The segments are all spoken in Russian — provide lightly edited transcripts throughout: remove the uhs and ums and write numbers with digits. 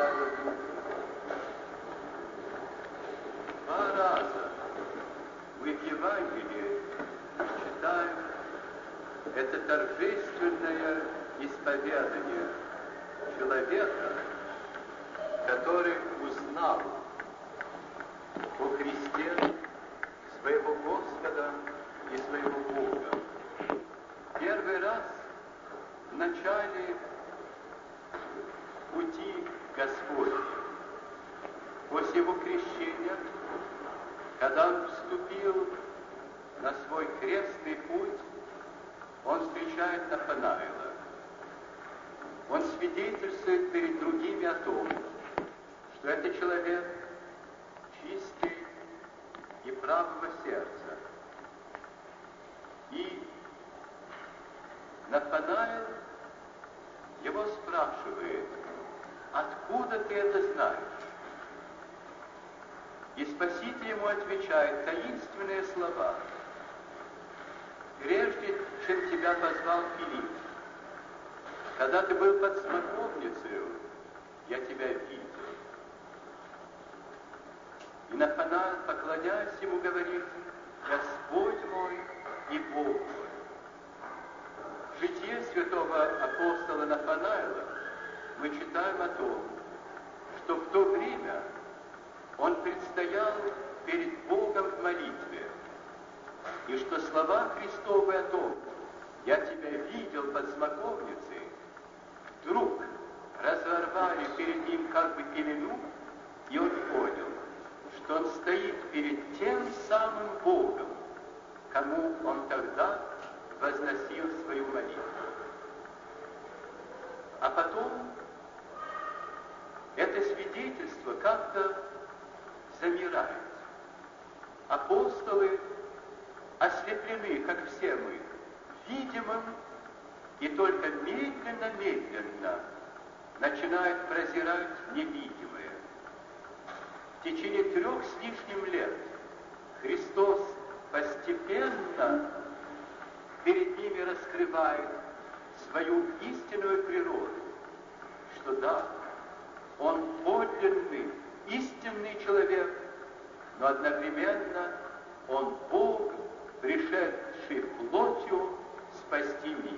Святая Духа. Два раза мы в Евангелии читаем это торжественное исповедание человека, который узнал о Христе своего Господа и своего Бога. Первый раз в начале пути Господня, после его крещения, когда он вступил на свой крестный путь, он встречает Нафанаила. Он свидетельствует перед другими о том, что это человек чистый и правого сердца. И Нафанаил его спрашивает: откуда ты это знаешь? И Спаситель ему отвечает таинственные слова: прежде чем тебя позвал Филипп, когда ты был под смоковницей, я тебя видел. И Нафанаил, поклоняясь ему, говорит: Господь мой и Бог мой. В житии святого апостола Нафанаила мы читаем о том, что в то время он предстоял перед Богом в молитве, и что слова Христовы о том: «Я тебя видел под смоковницей», вдруг разорвали перед ним как бы пелену, и он понял, что он стоит перед тем самым Богом, кому он тогда возносил свою молитву. А потом это свидетельство как-то замирает. Апостолы ослеплены, как все мы, видимым, и только медленно начинают прозирать невидимое. В течение 3 с лишним лет Христос постепенно перед ними раскрывает свою истинную природу, что да, Он подлинный, истинный человек, но одновременно Он Бог, пришедший плотью спасти мир.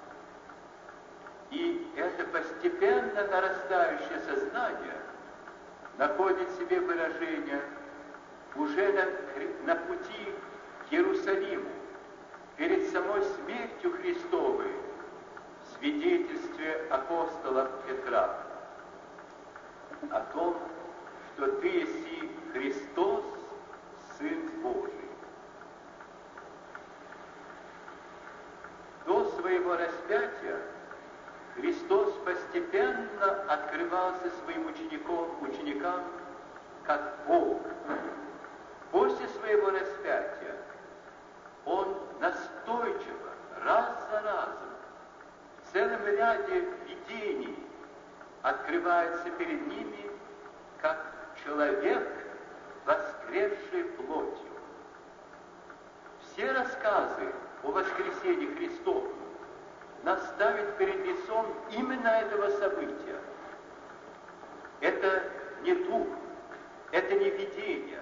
И это постепенно нарастающее сознание находит себе выражение уже на пути к Иерусалиму, перед самой смертью Христовой, в свидетельстве апостола Петра о том, что ты еси Христос, Сын Божий. До своего распятия Христос постепенно открывался своим ученикам как Бог. После своего распятия Он настойчиво, раз за разом, в целом ряде видений открывается перед ними как человек, воскресший плотью. Все рассказы о воскресении Христовом нас ставят перед лицом именно этого события. Это не дух, это не видение.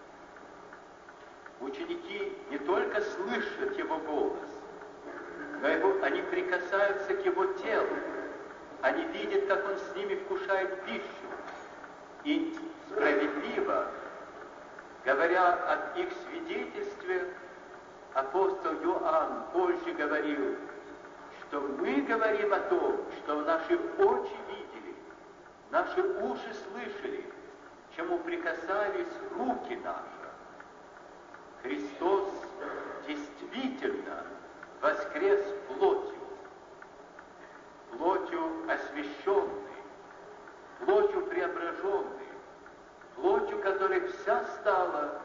Ученики не только слышат Его голос, но они прикасаются к Его телу. Они видят, как Он с ними вкушает пищу. И справедливо, говоря об их свидетельстве, апостол Иоанн позже говорил, что мы говорим о том, что наши очи видели, наши уши слышали, чему прикасались руки наши. Христос действительно воскрес плотью, плотью освященной, плотью преображенной, плотью, которая вся стала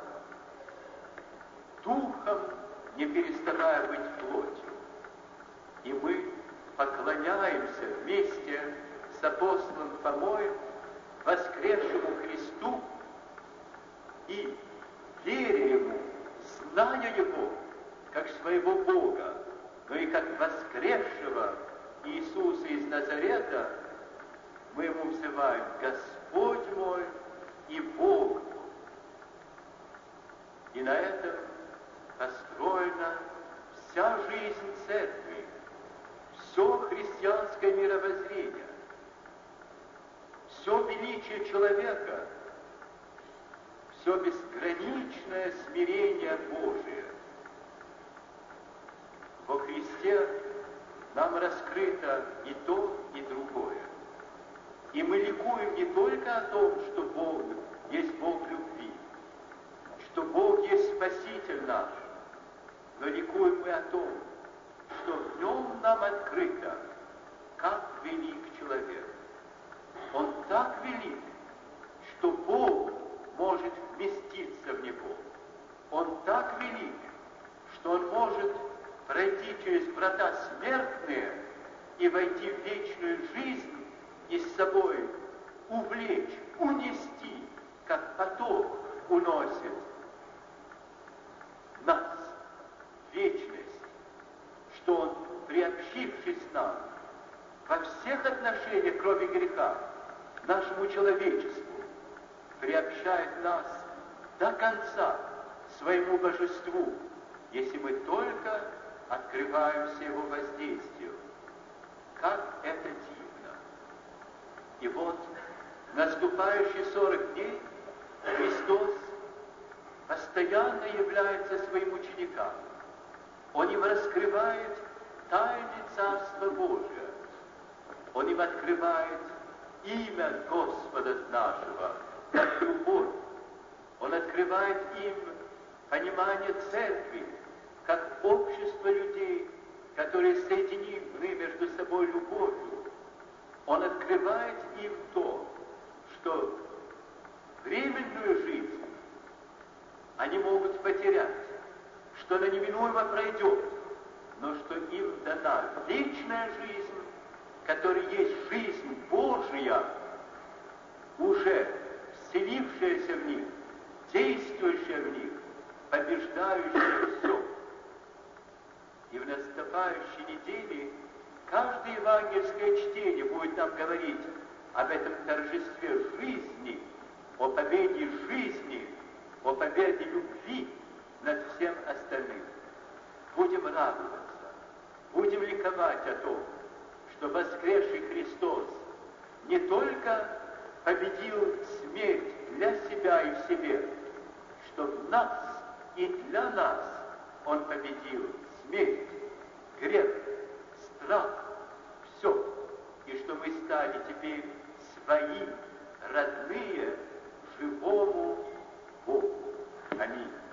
духом, не переставая быть плотью. И мы поклоняемся вместе с апостолом Фомой воскресшему Христу и веря Ему, зная Его как своего Бога, но и как воскресшего Иисуса из Назарета, мы Ему взываем. понимаем Господь мой и Бог мой. И на этом построена вся жизнь церкви, все христианское мировоззрение, все величие человека, все безграничное смирение Божие. Во Христе нам раскрыто и то, и другое. И мы ликуем не только о том, что Бог есть Бог любви, что Бог есть Спаситель наш, но ликуем мы о том, что в нем нам открыто, как велик человек. Он так велик, что Бог может вместиться в него. Он так велик, что он может пройти через врата смертные и войти в вечную жизнь и с собой увлечь, унести, как поток уносит нас в вечность, что он, приобщившись нам во всех отношениях, кроме греха, нашему человечеству, приобщает нас до конца своему божеству, если мы только открываемся его воздействию. Как это дивно! И вот в наступающие 40 дней Христос постоянно является своим ученикам. Он им раскрывает тайны Царства Божия. Он им открывает имя Господа нашего, как любовь. Он открывает им понимание церкви, как общество людей, которые соединены между собой любовью. Он открывает им то, что временную жизнь они могут потерять, что она неминуемо пройдет, но что им дана вечная жизнь, которая есть жизнь Божия, уже вселившаяся в них, действующая в них, побеждающая все. И в наступающей неделе каждое евангельское чтение будет нам говорить об этом торжестве жизни, о победе жизни, о победе любви над всем остальным. Будем радоваться, будем ликовать о том, что воскресший Христос не только победил смерть для себя и в себе, что в нас и для нас Он победил смерть, грех, страх, все, и что мы стали теперь свои, родные, живому Богу. Аминь.